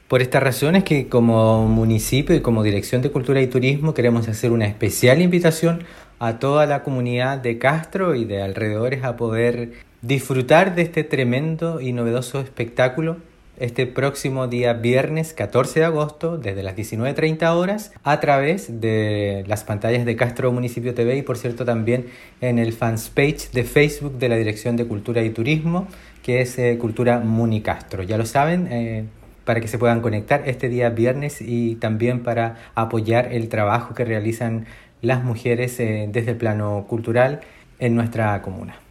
Por esta razón es que como municipio y como Dirección de Cultura y Turismo queremos hacer una especial invitación a toda la comunidad de Castro y de alrededores a poder disfrutar de este tremendo y novedoso espectáculo este próximo día viernes 14 de agosto desde las 19:30 horas a través de las pantallas de Castro Municipio TV y por cierto también en el fanpage de Facebook de la Dirección de Cultura y Turismo que es Cultura Muni Castro. Ya lo saben, para que se puedan conectar este día viernes y también para apoyar el trabajo que realizan las mujeres desde el plano cultural en nuestra comuna.